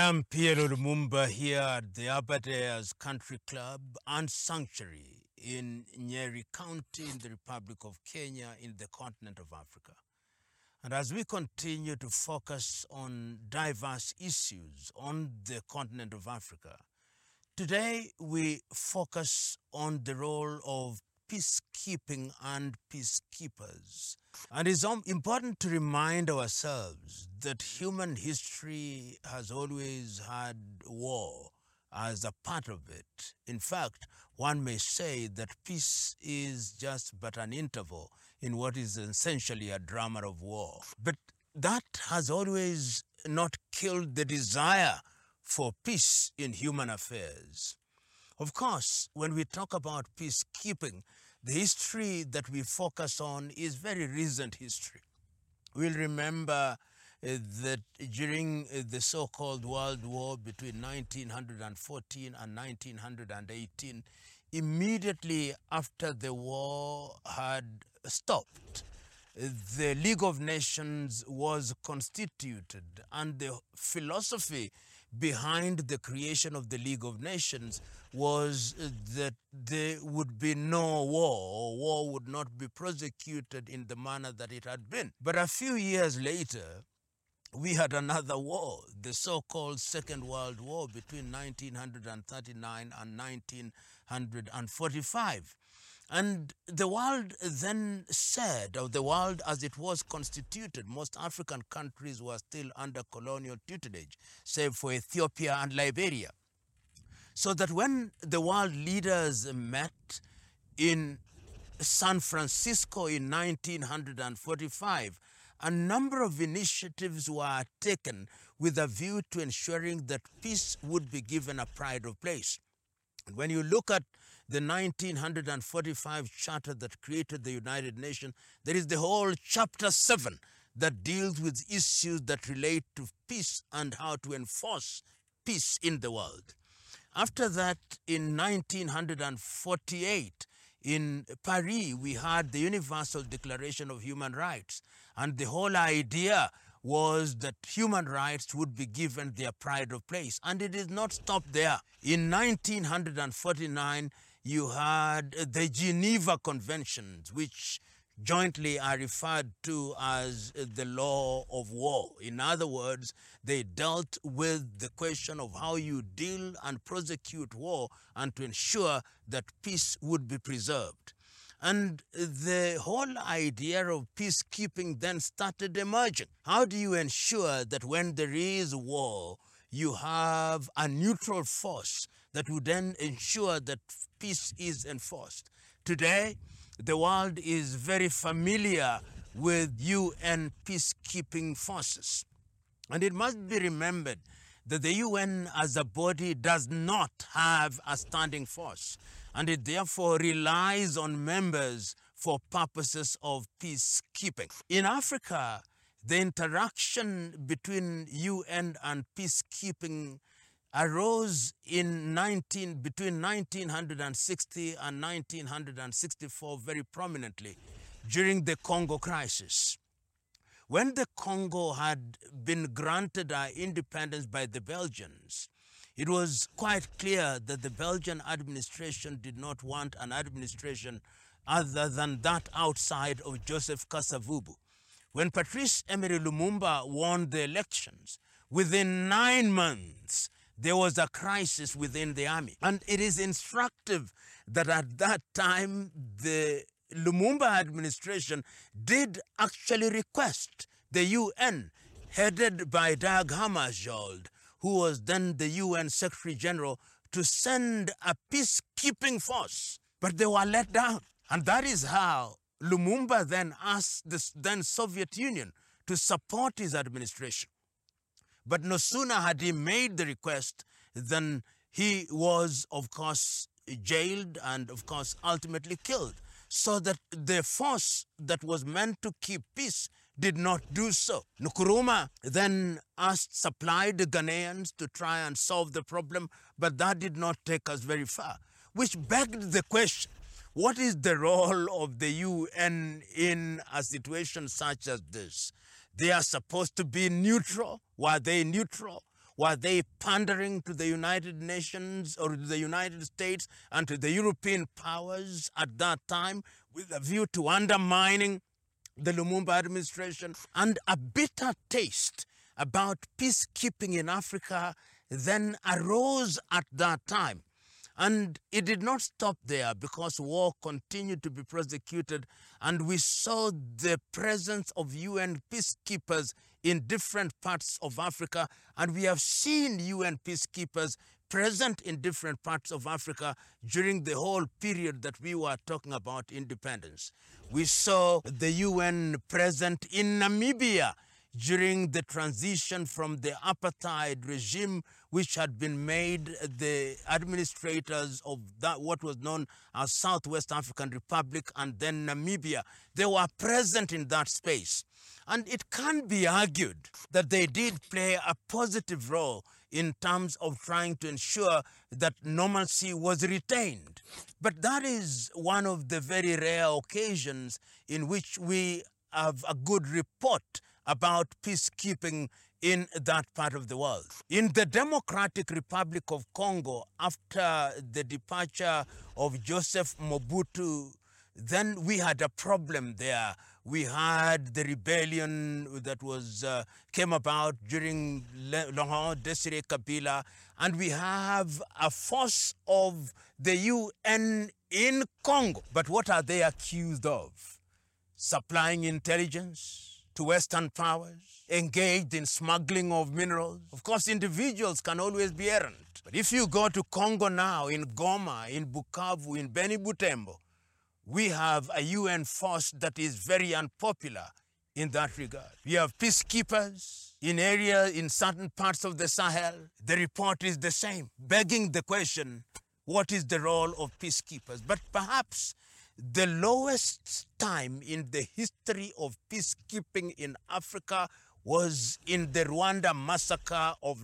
am Pierre Lumumba here at the Aberdares Country Club and Sanctuary in Nyeri County in the Republic of Kenya in the continent of Africa. And as we continue to focus on diverse issues on the continent of Africa, today we focus on the role of peacekeeping and peacekeepers. And it's important to remind ourselves that human history has always had war as a part of it. In fact, one may say that peace is just but an interval in what is essentially a drama of war. But that has always not killed the desire for peace in human affairs. Of course, when we talk about peacekeeping, the history that we focus on is very recent history. We'll remember that during the so-called World War between 1914 and 1918, immediately after the war had stopped, the League of Nations was constituted, and the philosophy behind the creation of the League of Nations was that there would be no war, or war would not be prosecuted in the manner that it had been. But a few years later, we had another war, the so-called Second World War between 1939 and 1945. And the world then said, or the world as it was constituted, most African countries were still under colonial tutelage, save for Ethiopia and Liberia. So that when the world leaders met in San Francisco in 1945, a number of initiatives were taken with a view to ensuring that peace would be given a pride of place. And when you look at the 1945 charter that created the United Nations, there is the whole chapter 7 that deals with issues that relate to peace and how to enforce peace in the world. After that, in 1948, in Paris, we had the Universal Declaration of Human Rights, and the whole idea was that human rights would be given their pride of place. And it did not stop there. In 1949, you had the Geneva Conventions, which jointly are referred to as the law of war. In other words, they dealt with the question of how you deal and prosecute war and to ensure that peace would be preserved. And the whole idea of peacekeeping then started emerging. How do you ensure that when there is war, you have a neutral force that would then ensure that peace is enforced? Today, the world is very familiar with UN peacekeeping forces. And it must be remembered that the UN as a body does not have a standing force, and it therefore relies on members for purposes of peacekeeping. In Africa, the interaction between UN and peacekeeping arose between 1960 and 1964 very prominently during the Congo crisis. When the Congo had been granted independence by the Belgians, it was quite clear that the Belgian administration did not want an administration other than that outside of Joseph Kasavubu. When Patrice Emery Lumumba won the elections, within 9 months, there was a crisis within the army. And it is instructive that at that time, the Lumumba administration did actually request the UN, headed by Dag Hammarskjöld, who was then the UN Secretary General, to send a peacekeeping force. But they were let down. And that is how Lumumba then asked the then Soviet Union to support his administration. But no sooner had he made the request than he was, of course, jailed and, of course, ultimately killed. So that the force that was meant to keep peace did not do so. Nkrumah then supplied the Ghanaians to try and solve the problem, but that did not take us very far, which begged the question, what is the role of the UN in a situation such as this? They are supposed to be neutral. Were they neutral? Were they pandering to the United Nations or to the United States and to the European powers at that time with a view to undermining the Lumumba administration? And a bitter taste about peacekeeping in Africa then arose at that time. And it did not stop there, because war continued to be prosecuted, and we saw the presence of UN peacekeepers in different parts of Africa, and we have seen UN peacekeepers present in different parts of Africa during the whole period that we were talking about independence. We saw the UN present in Namibia during the transition from the apartheid regime, which had been made the administrators of that what was known as Southwest African Republic and then Namibia. They were present in that space. And it can be argued that they did play a positive role in terms of trying to ensure that normalcy was retained. But that is one of the very rare occasions in which we have a good report about peacekeeping in that part of the world. In the Democratic Republic of Congo, after the departure of Joseph Mobutu, then we had a problem there. We had the rebellion that came about during Laurent Desire Kabila, and we have a force of the UN in Congo. But what are they accused of? Supplying intelligence to Western powers, engaged in smuggling of minerals. Of course, individuals can always be errant. But if you go to Congo now, in Goma, in Bukavu, in Beni Butembo, we have a UN force that is very unpopular in that regard. We have peacekeepers in certain parts of the Sahel. The report is the same, begging the question, what is the role of peacekeepers? But perhaps the lowest time in the history of peacekeeping in Africa was in the Rwanda massacre of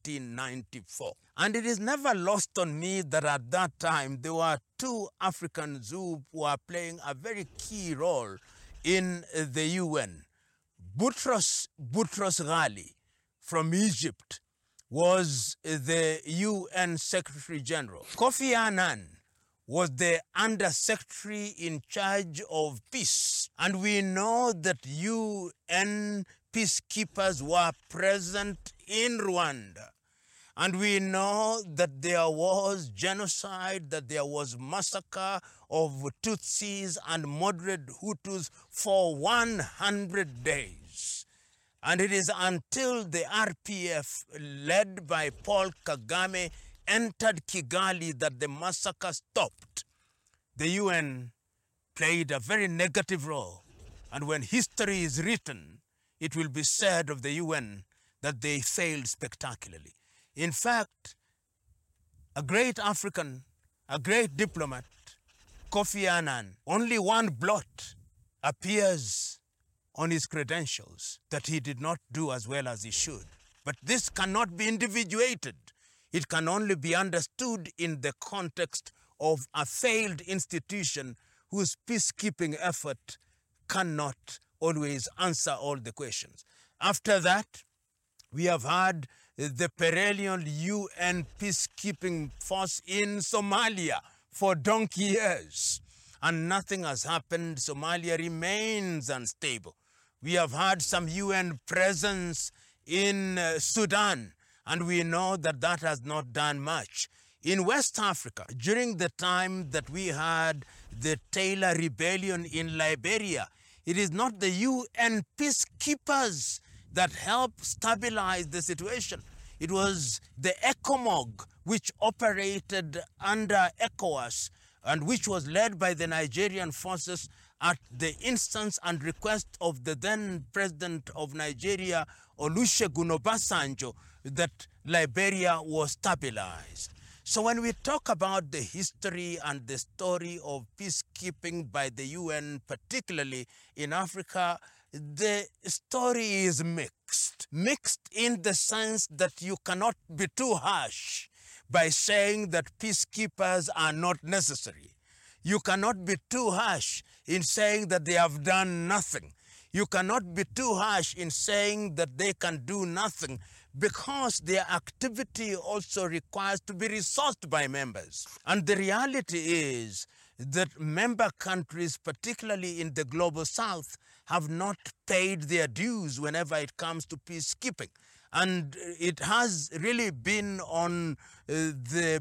1994. And it is never lost on me that at that time there were two Africans who were playing a very key role in the UN. Boutros Ghali from Egypt was the UN Secretary General. Kofi Annan was the Under-Secretary in charge of peace. And we know that UN peacekeepers were present in Rwanda. And we know that there was genocide, that there was massacre of Tutsis and moderate Hutus for 100 days. And it is until the RPF, led by Paul Kagame, entered Kigali that the massacre stopped. The UN played a very negative role. And when history is written, it will be said of the UN that they failed spectacularly. In fact, a great African, a great diplomat, Kofi Annan, only one blot appears on his credentials that he did not do as well as he should. But this cannot be individuated. It can only be understood in the context of a failed institution whose peacekeeping effort cannot always answer all the questions. After that, we have had the perennial UN peacekeeping force in Somalia for donkey years, and nothing has happened. Somalia remains unstable. We have had some UN presence in Sudan, and we know that that has not done much. In West Africa, during the time that we had the Taylor Rebellion in Liberia, it is not the UN peacekeepers that helped stabilize the situation. It was the ECOMOG, which operated under ECOWAS and which was led by the Nigerian forces at the instance and request of the then president of Nigeria, Olusegun Obasanjo, that Liberia was stabilized. So when we talk about the history and the story of peacekeeping by the UN, particularly in Africa, the story is mixed. Mixed in the sense that you cannot be too harsh by saying that peacekeepers are not necessary. You cannot be too harsh in saying that they have done nothing. You cannot be too harsh in saying that they can do nothing, because their activity also requires to be resourced by members. And the reality is that member countries, particularly in the global south, have not paid their dues whenever it comes to peacekeeping. And it has really been the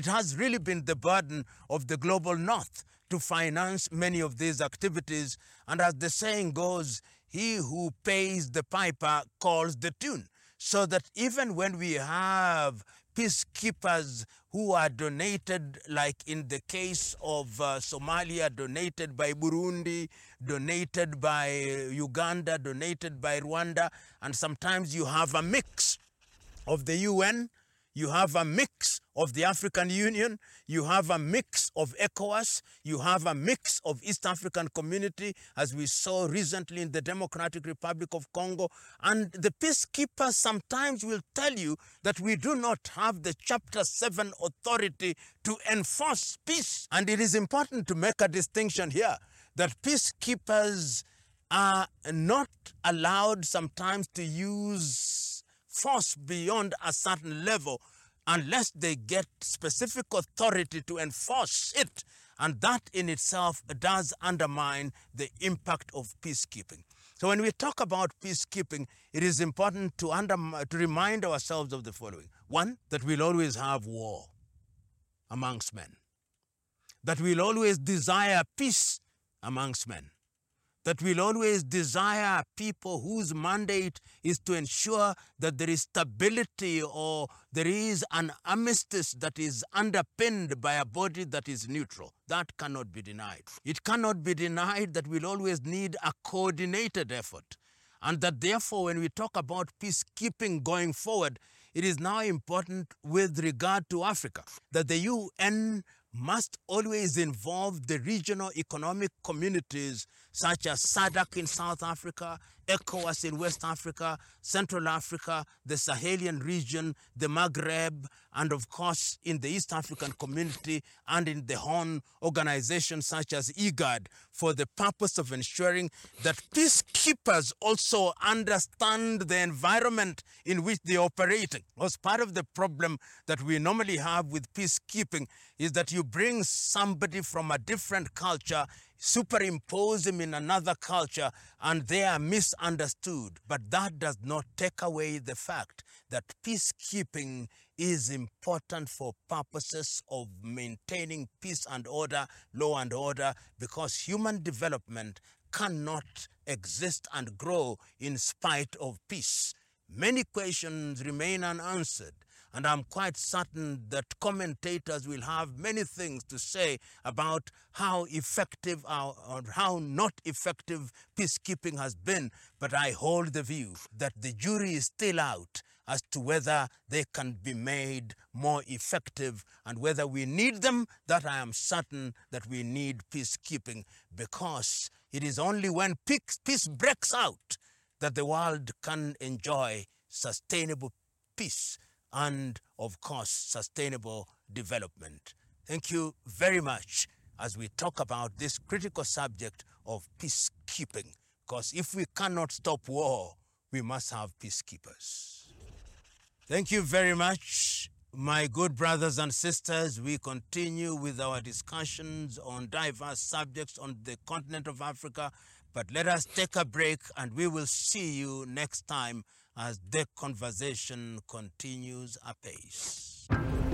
burden of the global north to finance many of these activities. And as the saying goes, he who pays the piper calls the tune. So that even when we have peacekeepers who are donated, like in the case of Somalia, donated by Burundi, donated by Uganda, donated by Rwanda, and sometimes you have a mix of the UN, you have a mix of the African Union, you have a mix of ECOWAS, you have a mix of East African Community, as we saw recently in the Democratic Republic of Congo. And the peacekeepers sometimes will tell you that we do not have the Chapter 7 authority to enforce peace. And it is important to make a distinction here that peacekeepers are not allowed sometimes to use force beyond a certain level unless they get specific authority to enforce it. And that in itself does undermine the impact of peacekeeping. So when we talk about peacekeeping, it is important to remind ourselves of the following. One, that we'll always have war amongst men. That we'll always desire peace amongst men. That we'll always desire people whose mandate is to ensure that there is stability, or there is an armistice that is underpinned by a body that is neutral. That cannot be denied. It cannot be denied that we'll always need a coordinated effort. And that therefore, when we talk about peacekeeping going forward, it is now important with regard to Africa that the UN must always involve the regional economic communities such as SADC in South Africa, ECOWAS in West Africa, Central Africa, the Sahelian region, the Maghreb, and of course in the East African Community and in the Horn organizations such as IGAD, for the purpose of ensuring that peacekeepers also understand the environment in which they are operating. Because part of the problem that we normally have with peacekeeping is that you bring somebody from a different culture, superimpose him in another culture, and they are misunderstood. But that does not take away the fact that peacekeeping is important for purposes of maintaining peace and order, law and order, because human development cannot exist and grow in spite of peace. Many questions remain unanswered, and I'm quite certain that commentators will have many things to say about how effective or how not effective peacekeeping has been. But I hold the view that the jury is still out as to whether they can be made more effective, and whether we need them. That I am certain that we need peacekeeping, because it is only when peace breaks out that the world can enjoy sustainable peace and, of course, sustainable development. Thank you very much as we talk about this critical subject of peacekeeping, because if we cannot stop war, we must have peacekeepers. Thank you very much, my good brothers and sisters. We continue with our discussions on diverse subjects on the continent of Africa, but let us take a break and we will see you next time as the conversation continues apace.